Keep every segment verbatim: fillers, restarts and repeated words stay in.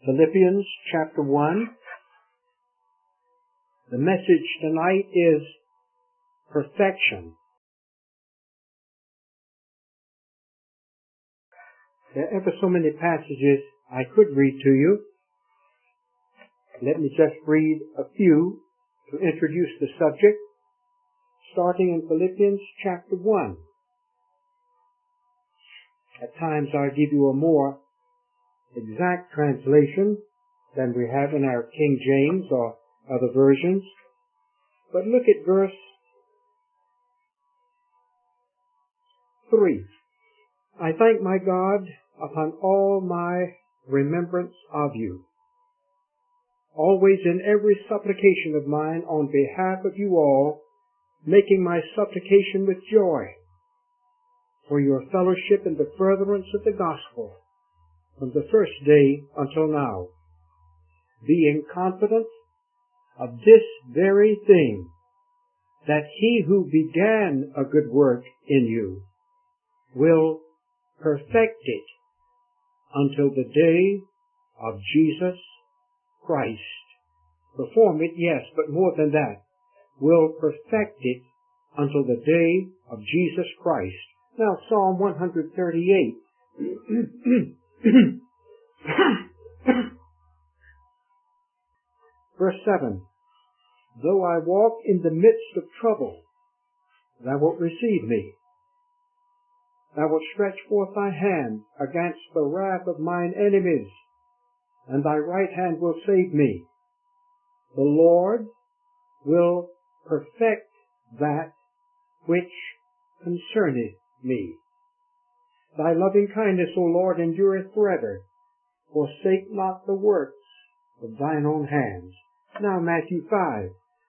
Philippians chapter one. The message tonight is perfection. There are ever so many passages I could read to you. Let me just read a few to introduce the subject, starting in Philippians chapter one. At times I'll give you a more exact translation than we have in our King James or other versions. But look at verse three. I thank my God upon all my remembrance of you, always in every supplication of mine on behalf of you all, making my supplication with joy for your fellowship in the furtherance of the gospel from the first day until now, being confident of this very thing, that he who began a good work in you will perfect it until the day of Jesus Christ. Perform it, yes, but more than that, will perfect it until the day of Jesus Christ. Now, Psalm one thirty-eight. Verse seven. Though I walk in the midst of trouble, thou wilt receive me. Thou wilt stretch forth thy hand against the wrath of mine enemies, and thy right hand will save me. The Lord will perfect that which concerneth me. Thy loving kindness, O Lord, endureth forever. Forsake not the works of thine own hands. Now Matthew five.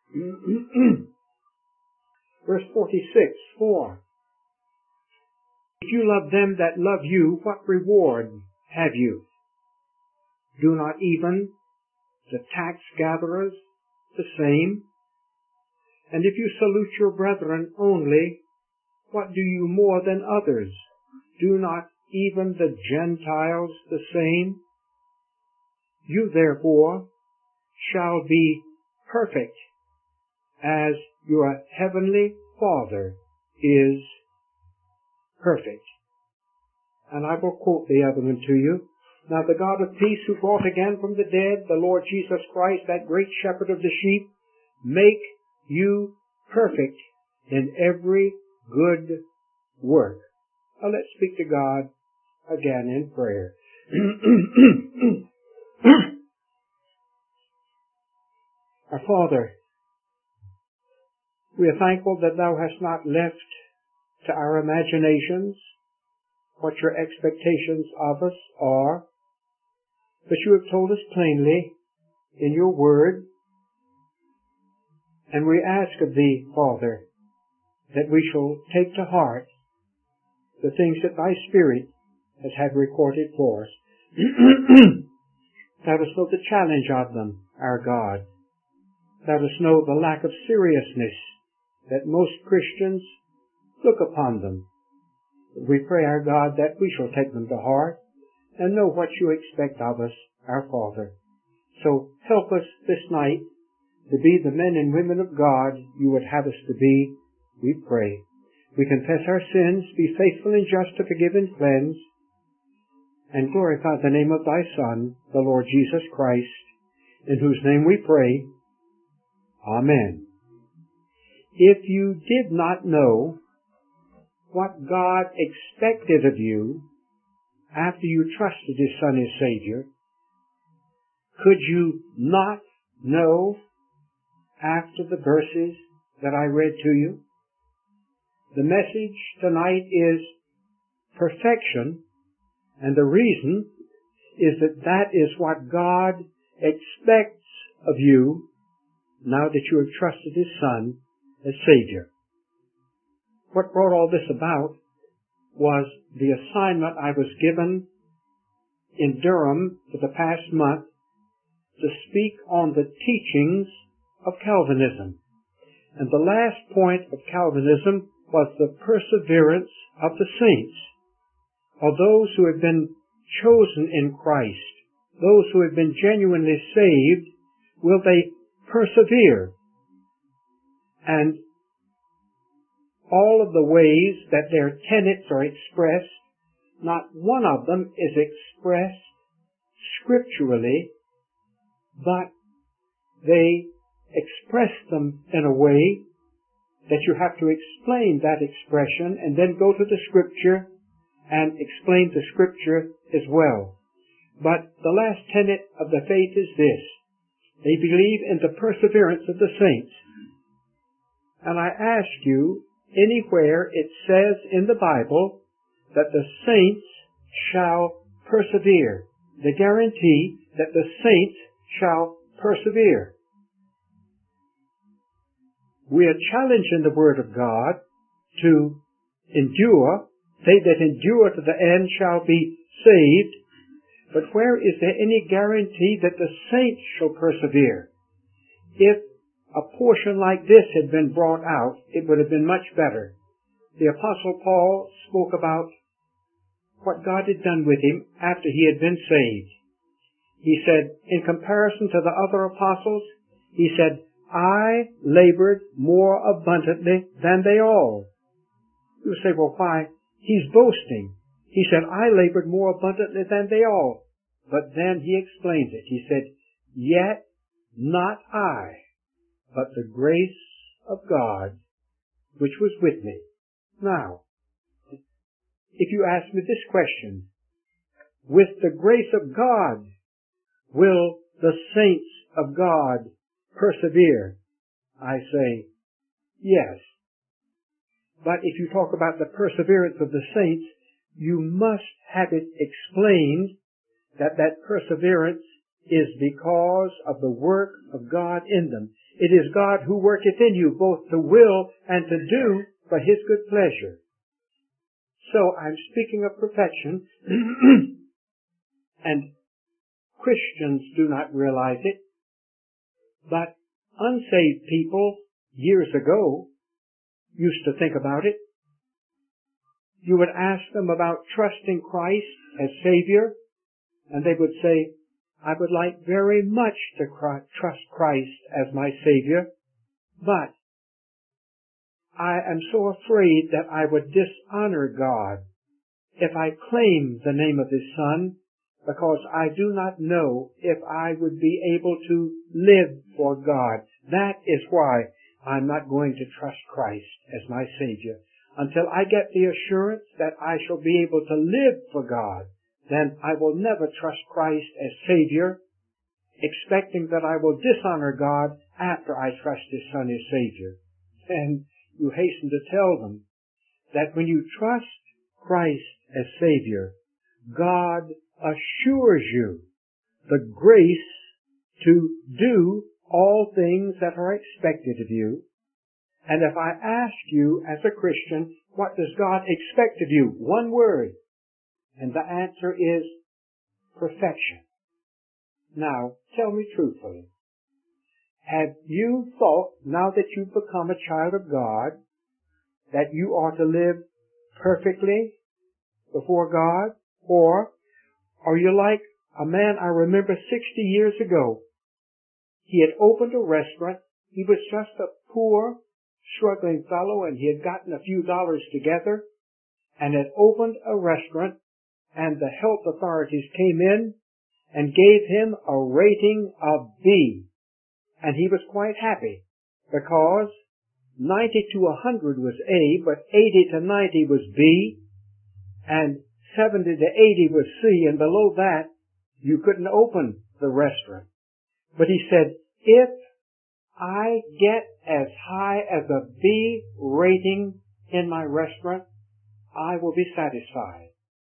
Verse forty-six. For if you love them that love you, what reward have you? Do not even the tax gatherers the same? And if you salute your brethren only, what do you more than others? Do not even the Gentiles the same? You therefore shall be perfect, as your heavenly Father is perfect. And I will quote the other one to you. Now the God of peace, who brought again from the dead the Lord Jesus Christ, that great shepherd of the sheep, make you perfect in every good work. Now let's speak to God again in prayer. Our Father, we are thankful that thou hast not left to our imaginations what your expectations of us are, but you have told us plainly in your word, and we ask of thee, Father, that we shall take to heart the things that thy Spirit has had recorded for us. Let us know the challenge of them, our God. Let us know the lack of seriousness that most Christians look upon them. We pray, our God, that we shall take them to heart and know what you expect of us, our Father. So help us this night to be the men and women of God you would have us to be, we pray. We confess our sins, be faithful and just to forgive and cleanse, and glorify the name of thy Son, the Lord Jesus Christ, in whose name we pray. Amen. If you did not know what God expected of you after you trusted His Son as Savior, could you not know after the verses that I read to you? The message tonight is perfection, and the reason is that that is what God expects of you now that you have trusted His Son as Savior. What brought all this about was the assignment I was given in Durham for the past month to speak on the teachings of Calvinism. And the last point of Calvinism was the perseverance of the saints, or those who have been chosen in Christ those who have been genuinely saved, will they persevere? And all of the ways that their tenets are expressed, not one of them is expressed scripturally, but they express them in a way that you have to explain that expression and then go to the scripture and explain the scripture as well. But the last tenet of the faith is this: they believe in the perseverance of the saints. And I ask you, anywhere it says in the Bible that the saints shall persevere, the guarantee that the saints shall persevere. We are challenged in the Word of God to endure. They that endure to the end shall be saved. But where is there any guarantee that the saints shall persevere? If a portion like this had been brought out, it would have been much better. The Apostle Paul spoke about what God had done with him after he had been saved. He said, in comparison to the other apostles, he said, I labored more abundantly than they all. You say, well, why? He's boasting. He said, I labored more abundantly than they all. But then he explains it. He said, yet not I, but the grace of God, which was with me. Now, if you ask me this question, with the grace of God, will the saints of God persevere? I say, yes. But if you talk about the perseverance of the saints, you must have it explained that that perseverance is because of the work of God in them. It is God who worketh in you both to will and to do for His good pleasure. So I'm speaking of perfection, and Christians do not realize it, but unsaved people years ago used to think about it. You would ask them about trusting Christ as Savior, and they would say, I would like very much to trust Christ as my Savior, but I am so afraid that I would dishonor God if I claim the name of His Son, because I do not know if I would be able to live for God. That is why I'm not going to trust Christ as my Savior. Until I get the assurance that I shall be able to live for God, then I will never trust Christ as Savior, expecting that I will dishonor God after I trust His Son as Savior. And you hasten to tell them that when you trust Christ as Savior, God assures you the grace to do all things that are expected of you. And if I ask you as a Christian, what does God expect of you? One word. And the answer is perfection. Now, tell me truthfully, have you thought, now that you've become a child of God, that you are to live perfectly before God? Or are you like a man I remember sixty years ago? He had opened a restaurant. He was just a poor, struggling fellow, and he had gotten a few dollars together and had opened a restaurant, and the health authorities came in and gave him a rating of B. And he was quite happy because ninety to one hundred was A, but eighty to ninety was B, and seventy to eighty was C, and below that you couldn't open the restaurant. But he said, if I get as high as a B rating in my restaurant, I will be satisfied.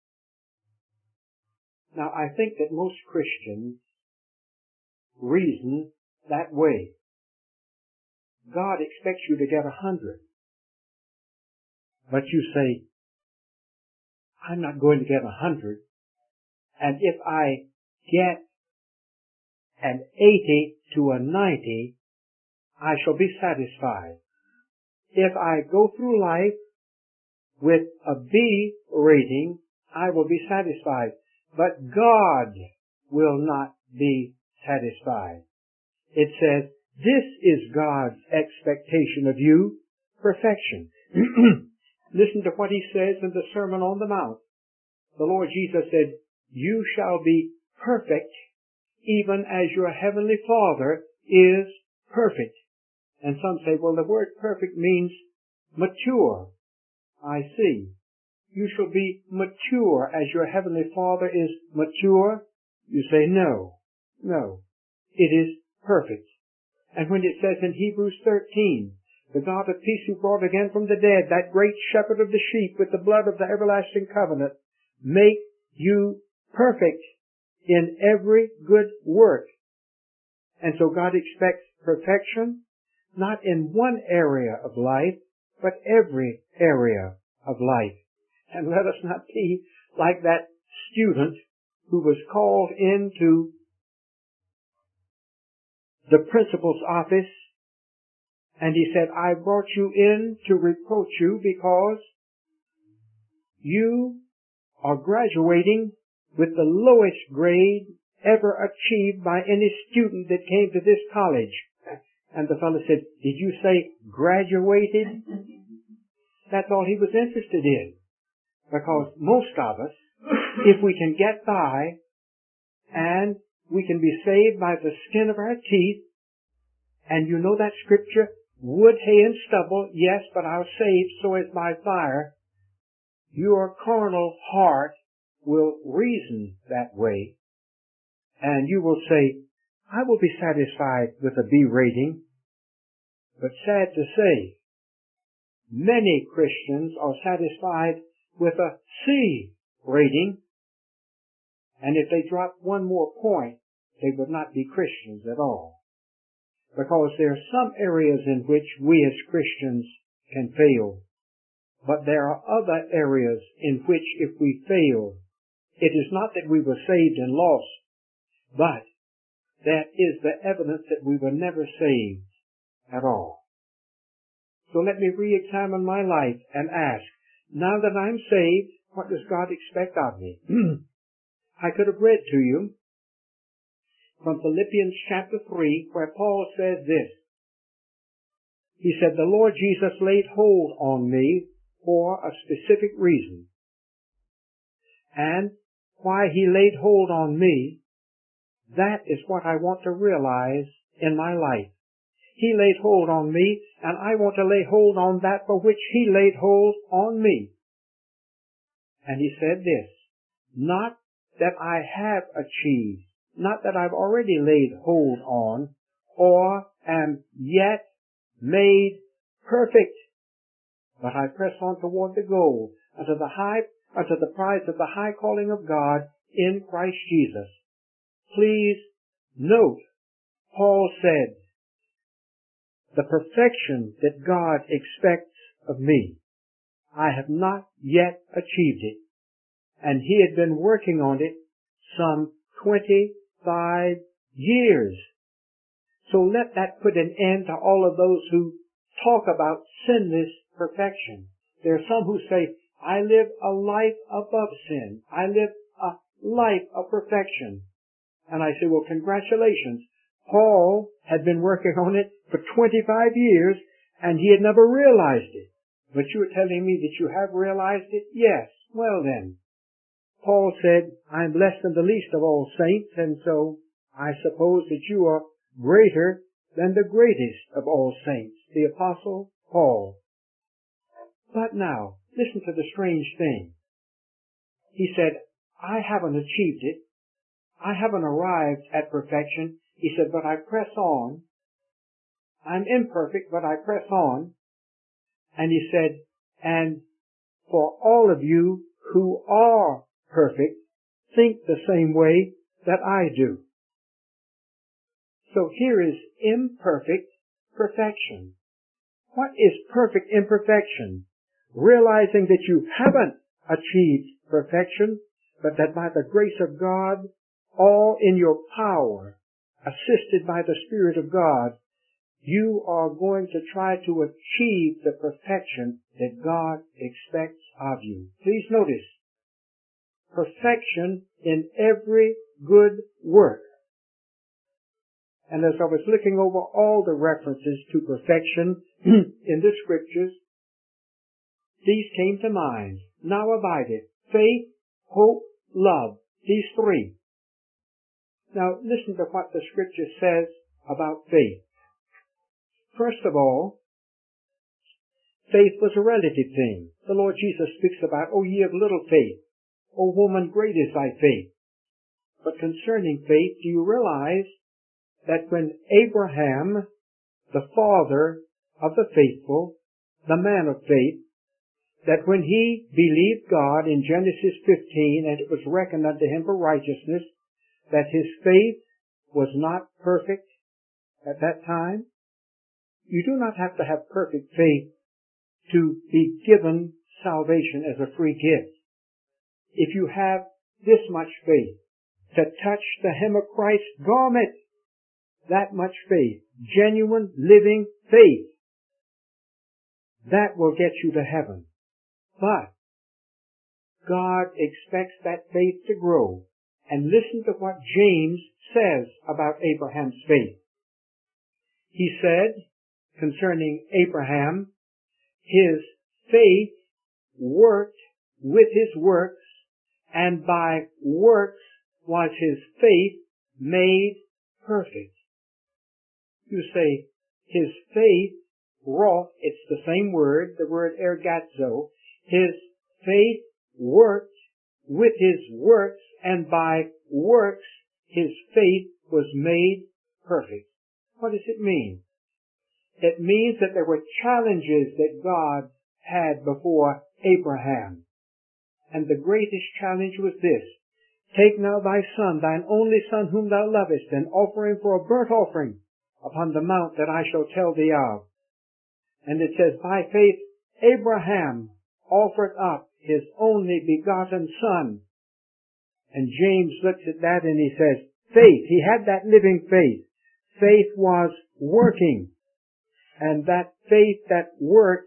Now, I think that most Christians reason that way. God expects you to get a hundred. But you say, I'm not going to get a hundred. And if I get an eighty to a ninety, I shall be satisfied. If I go through life with a B rating, I will be satisfied. But God will not be satisfied. It says, this is God's expectation of you, perfection. Listen to what he says in the Sermon on the Mount. The Lord Jesus said, you shall be perfect even as your heavenly Father is perfect. And some say, well, the word perfect means mature. I see. You shall be mature as your heavenly Father is mature. You say, no, no, it is perfect. And when it says in Hebrews thirteen, the God of peace who brought again from the dead that great shepherd of the sheep with the blood of the everlasting covenant, make you perfect in every good work. And so God expects perfection, not in one area of life, but every area of life. And let us not be like that student who was called into the principal's office, and he said, I brought you in to reproach you because you are graduating with the lowest grade ever achieved by any student that came to this college. And the fellow said, did you say graduated? That's all he was interested in. Because most of us, if we can get by and we can be saved by the skin of our teeth, and you know that scripture, wood, hay, and stubble, yes, but I'll save so as by fire, your carnal heart will reason that way, and you will say, I will be satisfied with a B rating. But sad to say, many Christians are satisfied with a C rating, and if they drop one more point, they would not be Christians at all. Because there are some areas in which we as Christians can fail, but there are other areas in which if we fail, it is not that we were saved and lost, but that is the evidence that we were never saved at all. So let me re-examine my life and ask, now that I'm saved, what does God expect of me? I could have read to you from Philippians chapter three, where Paul says this. He said, the Lord Jesus laid hold on me for a specific reason. And why he laid hold on me, that is what I want to realize in my life. He laid hold on me, and I want to lay hold on that for which he laid hold on me. And he said this, not that I have achieved, not that I've already laid hold on, or am yet made perfect, but I press on toward the goal, unto the high, unto the prize of the high calling of God in Christ Jesus. Please note, Paul said, the perfection that God expects of me, I have not yet achieved it. And he had been working on it some twenty-five years. So let that put an end to all of those who talk about sinless perfection. There are some who say, I live a life above sin. I live a life of perfection. And I say, well, congratulations. Paul had been working on it for twenty-five years, and he had never realized it. But you are telling me that you have realized it? Yes. Well then, Paul said, I'm less than the least of all saints, and so I suppose that you are greater than the greatest of all saints, the Apostle Paul. But now, listen to the strange thing. He said, I haven't achieved it. I haven't arrived at perfection. He said, but I press on. I'm imperfect, but I press on. And he said, and for all of you who are perfect, think the same way that I do. So here is imperfect perfection. What is perfect imperfection? Realizing that you haven't achieved perfection, but that by the grace of God, all in your power, assisted by the Spirit of God, you are going to try to achieve the perfection that God expects of you. Please notice, perfection in every good work. And as I was looking over all the references to perfection in the scriptures, these came to mind. Now abideth faith, hope, love. These three. Now listen to what the scripture says about faith. First of all, faith was a relative thing. The Lord Jesus speaks about, O ye of little faith, O woman, great is thy faith. But concerning faith, do you realize that when Abraham, the father of the faithful, the man of faith, that when he believed God in Genesis fifteen, and it was reckoned unto him for righteousness, that his faith was not perfect at that time? You do not have to have perfect faith to be given salvation as a free gift. If you have this much faith, to touch the hem of Christ's garment, that much faith, genuine, living faith, that will get you to heaven. But God expects that faith to grow. And listen to what James says about Abraham's faith. He said, concerning Abraham, his faith worked with his works, and by works was his faith made perfect. You say, his faith wrought, it's the same word, the word ergazo. His faith worked with his works, and by works his faith was made perfect. What does it mean? It means that there were challenges that God had before Abraham. And the greatest challenge was this: take now thy son, thine only son whom thou lovest, and offer him for a burnt offering upon the mount that I shall tell thee of. And it says, by faith Abraham offered up his only begotten son. And James looks at that and he says, faith, he had that living faith. Faith was working. And that faith that worked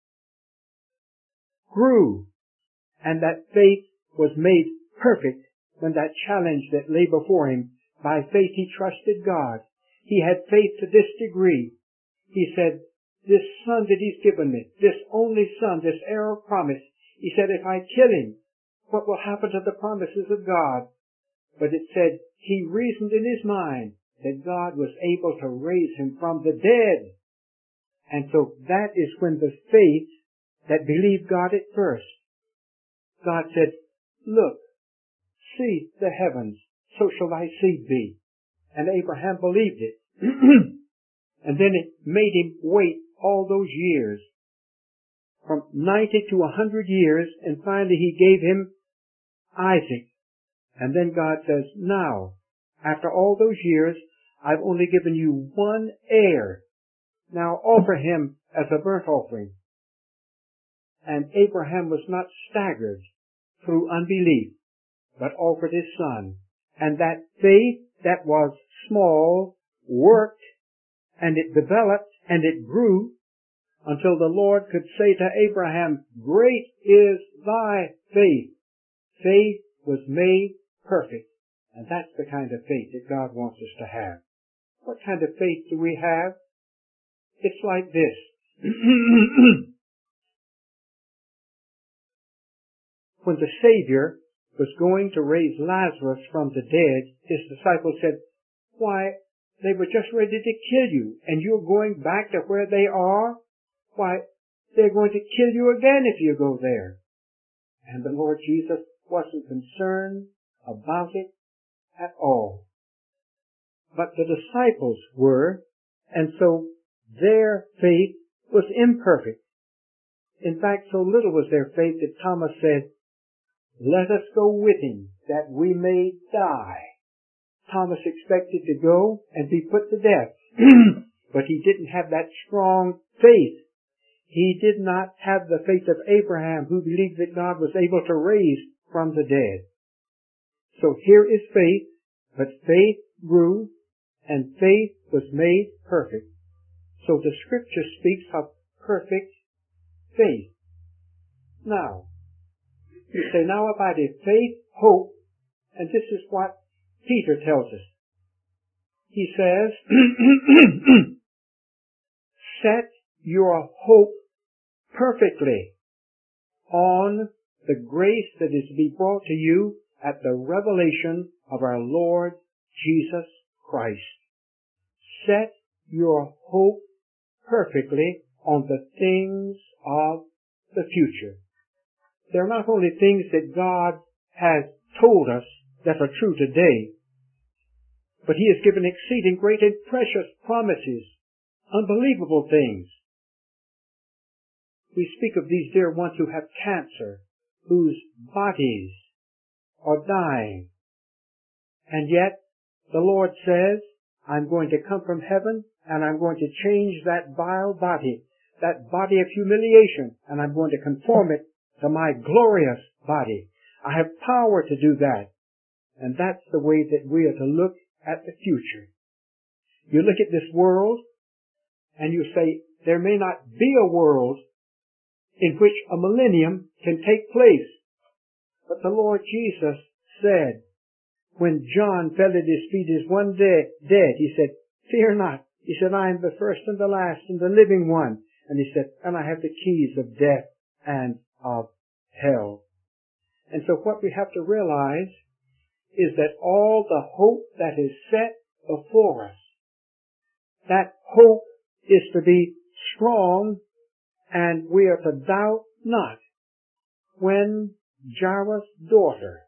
grew. And that faith was made perfect when that challenge that lay before him. By faith he trusted God. He had faith to this degree. He said, this son that he's given me, this only son, this heir of promise, he said, if I kill him, what will happen to the promises of God? But it said, he reasoned in his mind that God was able to raise him from the dead. And so that is when the faith that believed God at first. God said, look, see the heavens, so shall thy seed be. And Abraham believed it. And then it made him wait all those years, from ninety to a hundred years, and finally he gave him Isaac. And then God says, now, after all those years, I've only given you one heir. Now offer him as a burnt offering. And Abraham was not staggered through unbelief, but offered his son. And that faith that was small worked, and it developed, and it grew, until the Lord could say to Abraham, great is thy faith. Faith was made perfect. And that's the kind of faith that God wants us to have. What kind of faith do we have? It's like this. When the Savior was going to raise Lazarus from the dead, his disciples said, why, they were just ready to kill you, and you're going back to where they are? Why, they're going to kill you again if you go there. And the Lord Jesus wasn't concerned about it at all. But the disciples were, and so their faith was imperfect. In fact, so little was their faith that Thomas said, let us go with him, that we may die. Thomas expected to go and be put to death, but he didn't have that strong faith. He did not have the faith of Abraham, who believed that God was able to raise from the dead. So here is faith, but faith grew, and faith was made perfect. So the Scripture speaks of perfect faith. Now, you say, now abideth faith, hope, and this is what Peter tells us. He says, set your hope perfectly on the grace that is to be brought to you at the revelation of our Lord Jesus Christ. Set your hope perfectly on the things of the future. They're not only things that God has told us that are true today, but He has given exceeding great and precious promises, unbelievable things. We speak of these dear ones who have cancer, whose bodies are dying. And yet, the Lord says, I'm going to come from heaven and I'm going to change that vile body, that body of humiliation, and I'm going to conform it to my glorious body. I have power to do that. And that's the way that we are to look at the future. You look at this world and you say, there may not be a world in which a millennium can take place. But the Lord Jesus said, when John fell at His feet as one day dead, He said, fear not. He said, I am the first and the last and the living one. And He said, and I have the keys of death and of hell. And so what we have to realize is that all the hope that is set before us, that hope is to be strong, and we are to doubt not. When Jairus' daughter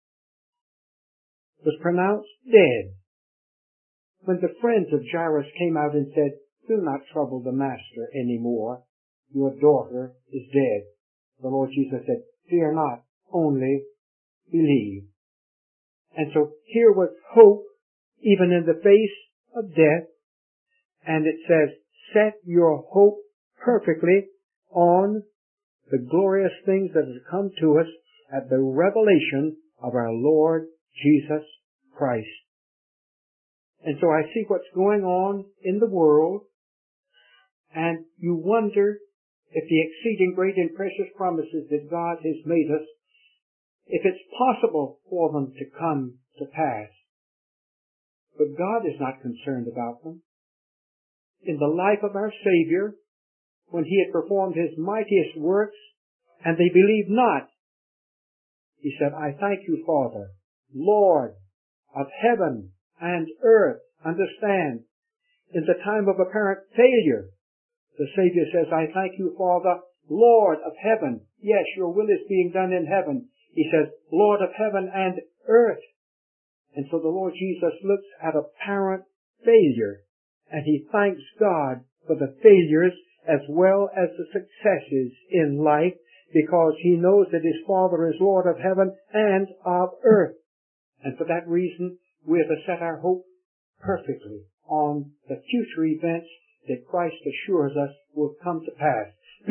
was pronounced dead, when the friends of Jairus came out and said, do not trouble the master anymore, your daughter is dead, the Lord Jesus said, fear not, only believe. And so here was hope even in the face of death, and it says, set your hope perfectly on the glorious things that have come to us at the revelation of our Lord Jesus Christ. And so I see what's going on in the world, and you wonder if the exceeding great and precious promises that God has made us, if it's possible for them to come to pass. But God is not concerned about them. In the life of our Savior, when He had performed His mightiest works, and they believed not, He said, I thank you, Father, Lord of heaven and earth, understand, in the time of apparent failure, the Savior says, I thank you, Father, Lord of heaven. Yes, your will is being done in heaven. He says, Lord of heaven and earth. And so the Lord Jesus looks at apparent failure, and He thanks God for the failures as well as the successes in life, because He knows that His Father is Lord of heaven and of earth. And for that reason, we are to set our hope perfectly on the future events that Christ assures us will come to pass.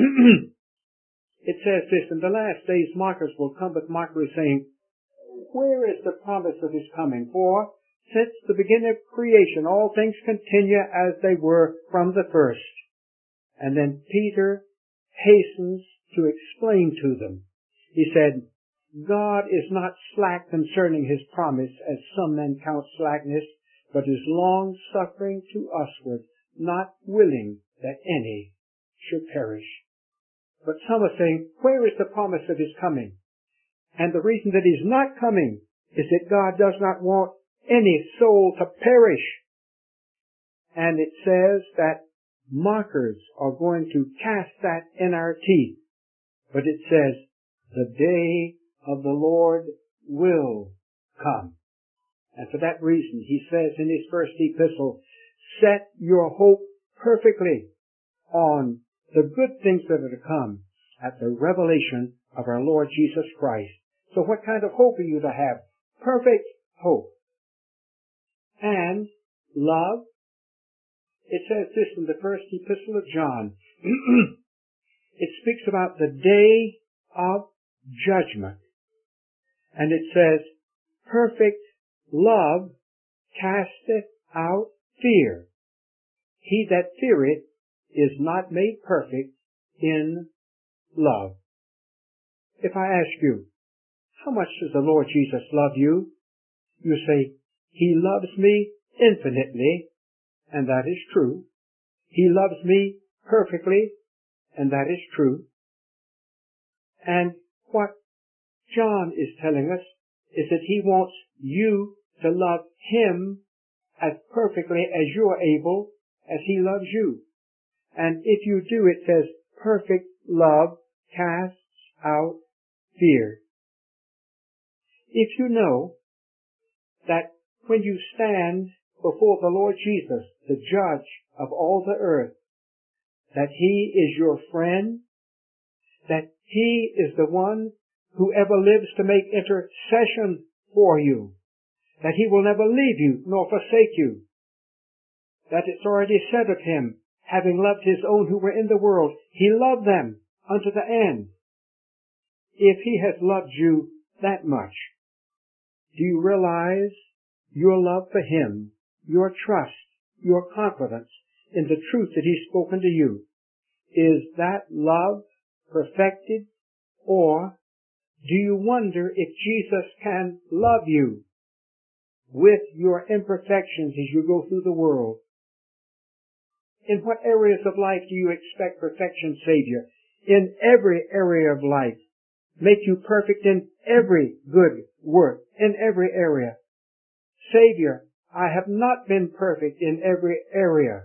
It says this, in the last days mockers will come with mockery, saying, where is the promise of His coming? For since the beginning of creation, all things continue as they were from the first. And then Peter hastens to explain to them. He said, God is not slack concerning His promise, as some men count slackness, but is long-suffering to usward, not willing that any should perish. But some are saying, where is the promise of His coming? And the reason that He's not coming is that God does not want any soul to perish. And it says that mockers are going to cast that in our teeth. But it says, the day of the Lord will come. And for that reason, He says in His first epistle, set your hope perfectly on the good things that are to come at the revelation of our Lord Jesus Christ. So what kind of hope are you to have? Perfect hope. And love. It says this in the first epistle of John. It speaks about the day of judgment. And it says, perfect love casteth out fear. He that feareth is not made perfect in love. If I ask you, how much does the Lord Jesus love you? You say, He loves me infinitely, and that is true. He loves me perfectly, and that is true. And what John is telling us is that he wants you to love him as perfectly as you're able, as he loves you. And if you do, it says, perfect love casts out fear. If you know that when you stand before the Lord Jesus, the judge of all the earth, that he is your friend, that he is the one who ever lives to make intercession for you, that he will never leave you nor forsake you, that it's already said of him, having loved his own who were in the world, he loved them unto the end. If he has loved you that much, do you realize your love for him, your trust, your confidence in the truth that he's spoken to you? Is that love perfected, or do you wonder if Jesus can love you with your imperfections as you go through the world? In what areas of life do you expect perfection, Savior? In every area of life. Make you perfect in every good work, in every area. Savior, I have not been perfect in every area.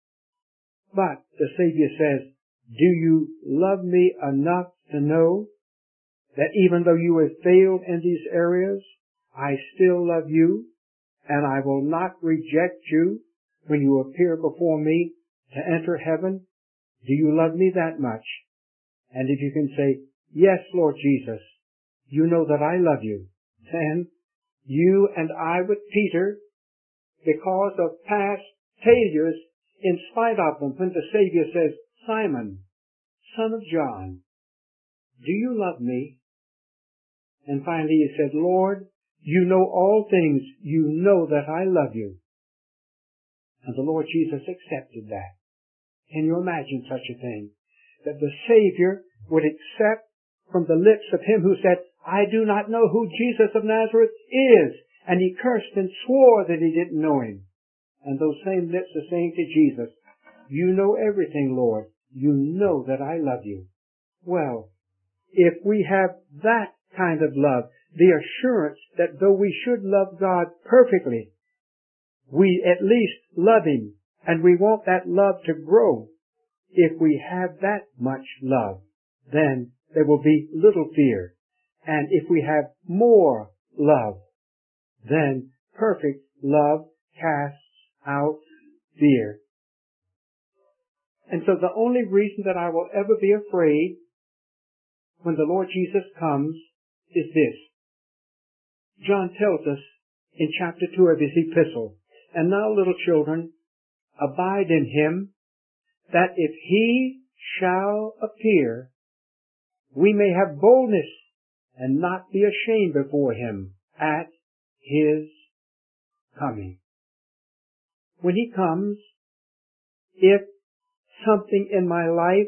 But the Savior says, do you love me enough to know that even though you have failed in these areas, I still love you, and I will not reject you when you appear before me to enter heaven? Do you love me that much? And if you can say, yes, Lord Jesus, you know that I love you, then you and I with Peter, because of past failures, in spite of them, when the Savior says, Simon, son of John, do you love me? And finally he said, Lord, you know all things. You know that I love you. And the Lord Jesus accepted that. Can you imagine such a thing? That the Savior would accept from the lips of him who said, I do not know who Jesus of Nazareth is. And he cursed and swore that he didn't know him. And those same lips are saying to Jesus, you know everything, Lord. You know that I love you. Well, if we have that kind of love, the assurance that though we should love God perfectly, we at least love him, and we want that love to grow. If we have that much love, then there will be little fear. And if we have more love, then perfect love casts out fear. And so the only reason that I will ever be afraid when the Lord Jesus comes is this. John tells us in chapter two of his epistle, and now, little children, abide in him, that if he shall appear, we may have boldness and not be ashamed before him at his coming. When he comes, if something in my life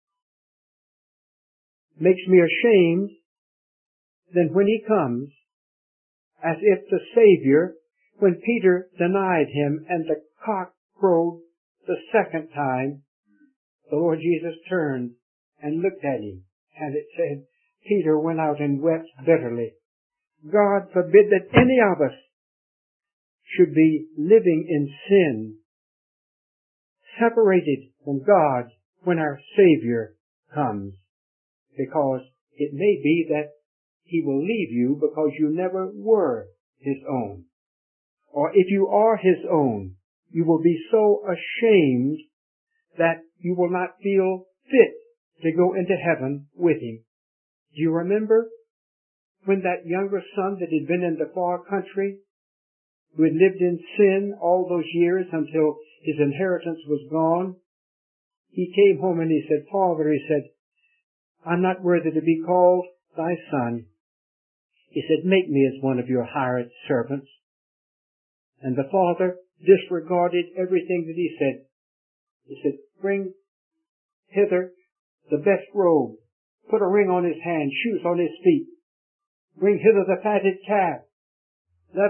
makes me ashamed, then when he comes, as if the Savior, when Peter denied him and the cock crowed the second time, the Lord Jesus turned and looked at him, and it said, Peter went out and wept bitterly. God forbid that any of us should be living in sin, separated from God when our Savior comes, because it may be that he will leave you because you never were his own. Or if you are his own, you will be so ashamed that you will not feel fit to go into heaven with him. Do you remember when that younger son that had been in the far country, who had lived in sin all those years until his inheritance was gone, he came home and he said, Father, he said, I'm not worthy to be called thy son. He said, make me as one of your hired servants. And the father disregarded everything that he said. He said, bring hither the best robe, put a ring on his hand, shoes on his feet. Bring hither the fatted calf. Let us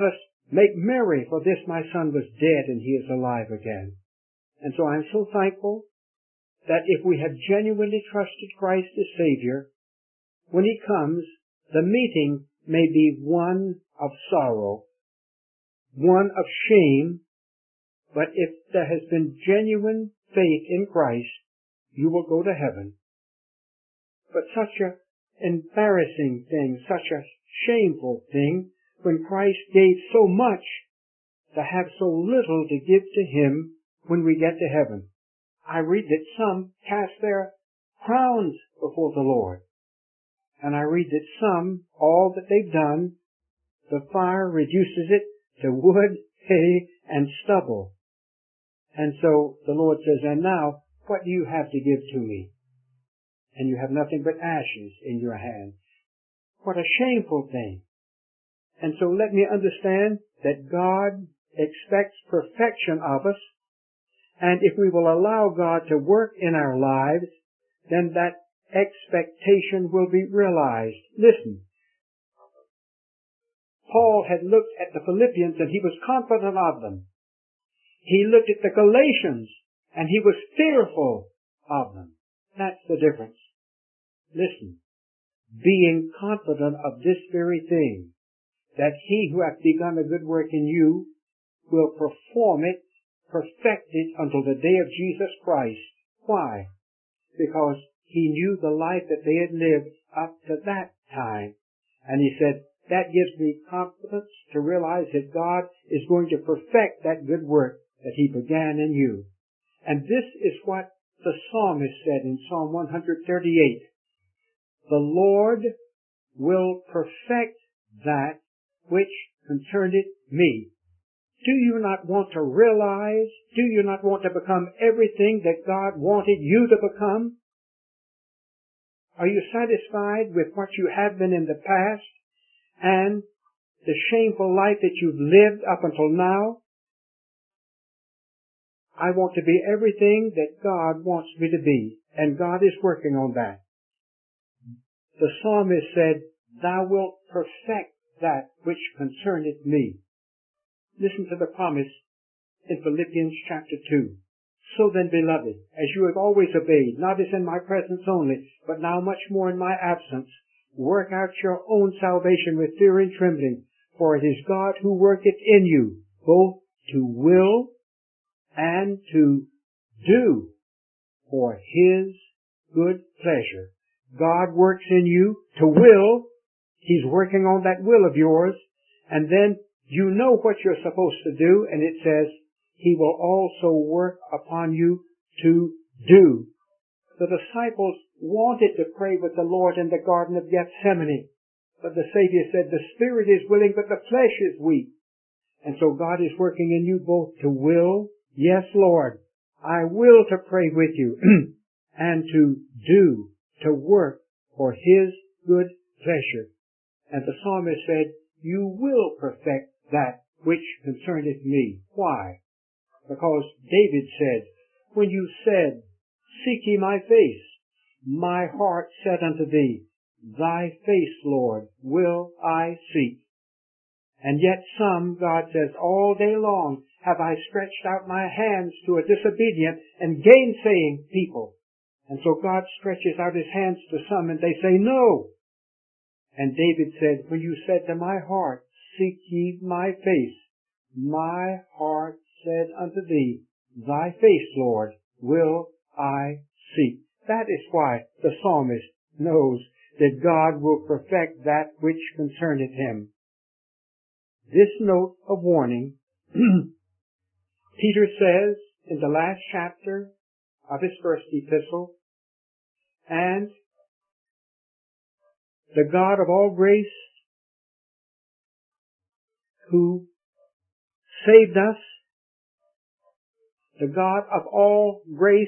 Make merry, for this my son was dead and he is alive again. And so I'm so thankful that if we have genuinely trusted Christ as Savior, when He comes, the meeting may be one of sorrow, one of shame, but if there has been genuine faith in Christ, you will go to heaven. But such an embarrassing thing, such a shameful thing, when Christ gave so much to have so little to give to Him when we get to heaven. I read that some cast their crowns before the Lord. And I read that some, all that they've done, the fire reduces it to wood, hay, and stubble. And so the Lord says, and now, what do you have to give to me? And you have nothing but ashes in your hands. What a shameful thing. And so let me understand that God expects perfection of us. And if we will allow God to work in our lives, then that expectation will be realized. Listen. Paul had looked at the Philippians and he was confident of them. He looked at the Galatians and he was fearful of them. That's the difference. Listen. Being confident of this very thing, that he who hath begun a good work in you will perform it, perfect it until the day of Jesus Christ. Why? Because he knew the life that they had lived up to that time. And he said, that gives me confidence to realize that God is going to perfect that good work that He began in you. And this is what the psalmist said in Psalm one thirty-eight. The Lord will perfect that which concerneth me. Do you not want to realize, do you not want to become everything that God wanted you to become? Are you satisfied with what you have been in the past and the shameful life that you've lived up until now? I want to be everything that God wants me to be, and God is working on that. The psalmist said, Thou wilt perfect that which concerneth me. Listen to the promise in Philippians chapter two. So then, beloved, as you have always obeyed, not as in my presence only, but now much more in my absence, work out your own salvation with fear and trembling, for it is God who worketh in you, both to will and to do for His good pleasure. God works in you to will. He's working on that will of yours, and then you know what you're supposed to do, and it says, He will also work upon you to do. The disciples wanted to pray with the Lord in the Garden of Gethsemane, but the Savior said, the spirit is willing, but the flesh is weak. And so God is working in you both to will, yes, Lord, I will to pray with you, and to do, to work for His good pleasure. And the psalmist said, you will perfect that which concerneth me. Why? Because David said, when you said, seek ye my face, my heart said unto thee, thy face, Lord, will I seek. And yet some, God says, all day long have I stretched out my hands to a disobedient and gainsaying people. And so God stretches out His hands to some and they say, no. And David said, when you said to my heart, seek ye my face, my heart said unto thee, thy face, Lord, will I seek. That is why the psalmist knows that God will perfect that which concerneth him. This note of warning, Peter says in the last chapter of his first epistle, and the God of all grace, who saved us, the God of all grace,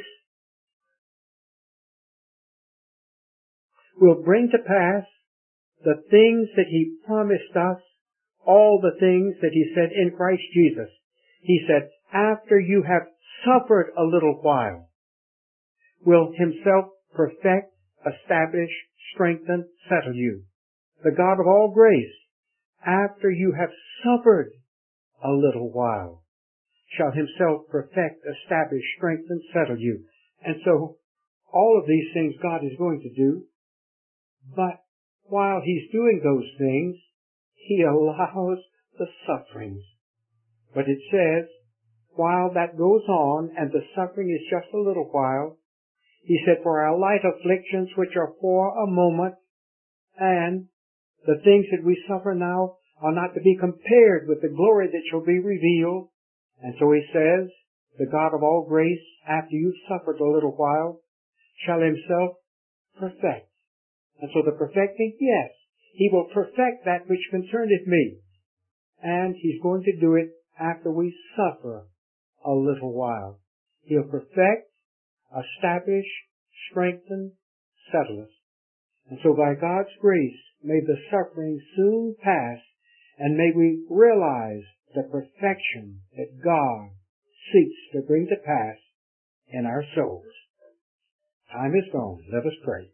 will bring to pass the things that He promised us, all the things that He said in Christ Jesus. He said, after you have suffered a little while, will Himself perfect, establish, strengthen, settle you. The God of all grace, after you have suffered a little while. Shall himself perfect, establish, strengthen, settle you. And so, all of these things God is going to do. But while he's doing those things, he allows the sufferings. But it says, while that goes on, and the suffering is just a little while, he said, for our light afflictions, which are for a moment, and the things that we suffer now are not to be compared with the glory that shall be revealed. And so he says, the God of all grace, after you've suffered a little while, shall himself perfect. And so the perfecting, yes, he will perfect that which concerneth me. And he's going to do it after we suffer a little while. He'll perfect, establish, strengthen, settle us. And so by God's grace, may the suffering soon pass, and may we realize the perfection that God seeks to bring to pass in our souls. Time is gone. Let us pray.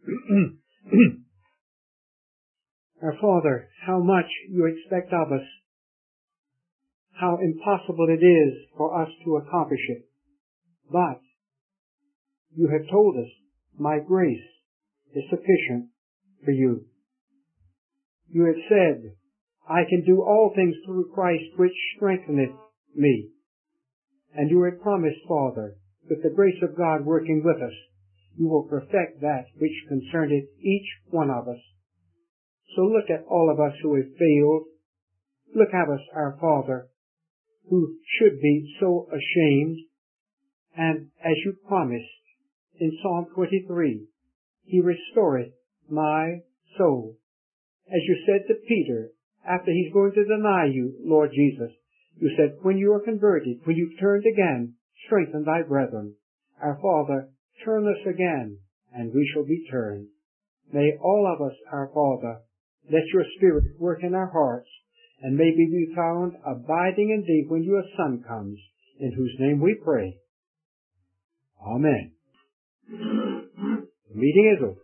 Our Father, how much you expect of us, how impossible it is for us to accomplish it. But you have told us, my grace is sufficient for you. You have said, I can do all things through Christ which strengtheneth me. And you have promised, Father, with the grace of God working with us, you will perfect that which concerneth each one of us. So look at all of us who have failed. Look at us, our Father, who should be so ashamed. And as you promised in Psalm twenty-three, he restoreth my soul. As you said to Peter, after he's going to deny you, Lord Jesus, you said, when you are converted, when you've turned again, strengthen thy brethren. Our Father, turn us again, and we shall be turned. May all of us, our Father, let your Spirit work in our hearts, and may we be found abiding in thee when your Son comes, in whose name we pray. Amen. The meeting is over.